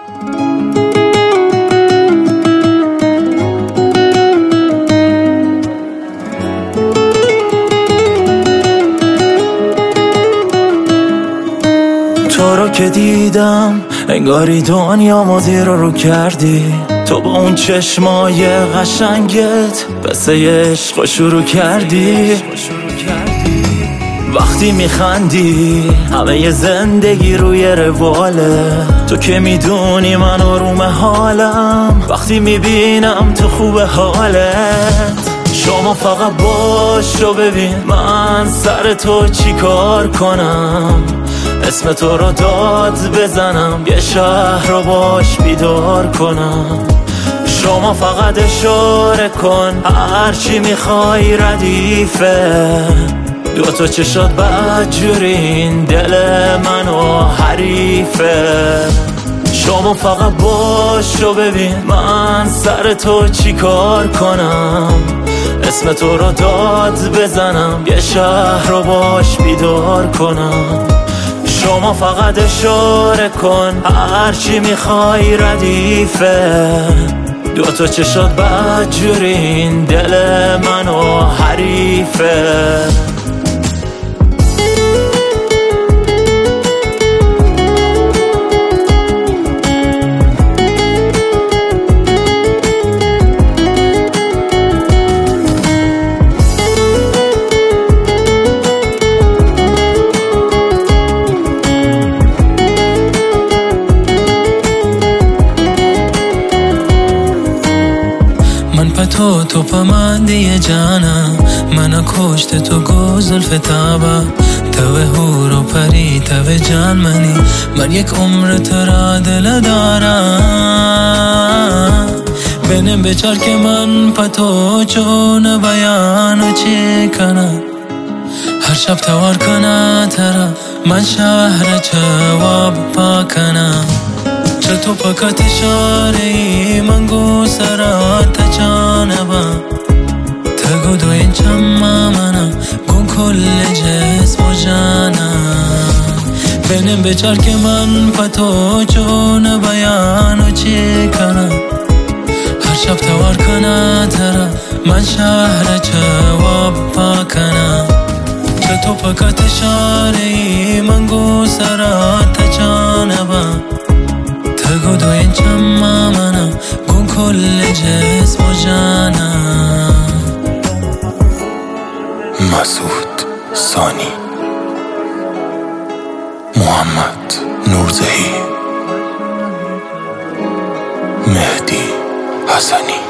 تو رو که دیدم انگاری دنیامو زیر رو کردی. تو با اون چشمای قشنگت قصه عشق شروع کردی. وقتی میخندی همه ی زندگی روی رواله. تو که میدونی من آروم حالم وقتی میبینم تو خوب حالت. شما فقط باش و ببین من سر تو چی کار کنم. اسم تو رو داد بزنم یه شهر رو باش بیدار کنم. شما فقط اشاره کن هرچی میخوای ردیفه. دوتا چشات بدجورین دل منو حریفه. شما فقط باش و ببین من سر تو چی کار کنم. اسم تو رو داد بزنم یه شهر رو باش بیدار کنم. شما فقط اشاره کن هرچی میخوای ردیفه. دوتا چشات بدجورین دل منو حریفه. تو پا من دیگه جانم منو کشت تو گوزل فتابا تو هور و پری تو جان منی. من یک عمر تو را دل دارم. بینم بچار که من پا تو چون بیانو چی کنم. هر شب توار کنه ترا من شهر جواب پا کنم. چه تو پاکت شاری من گو سرات جانبم. تگو دو این چما منم گون کل جسم و جانم. بینم بچار که من پتو چون بیانو چی کنم. هر شب توار کنه ترا من شهر جواب پا کنم. چه تو پاکت شاری من گو سرات جانبم. تگو دو این چما منم گون کل جسم و جانم. مسعود ثانی، محمد نورزهی، مهدی حسنی.